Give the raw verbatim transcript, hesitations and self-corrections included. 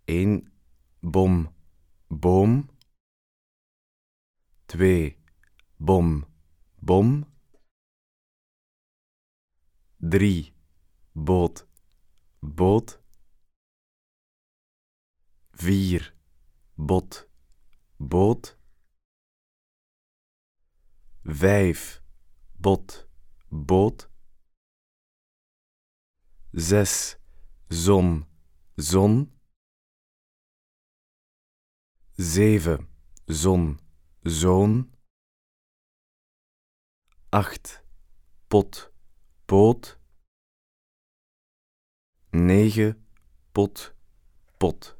één. Bom, boom. twee. Bom, bom. drie. Boot, boot. vier. Bot, boot. vijf. Bot, boot. zes. Zon, zon. zeven. Zon, zoon. acht. Pot, poot. negen. Pot, pot.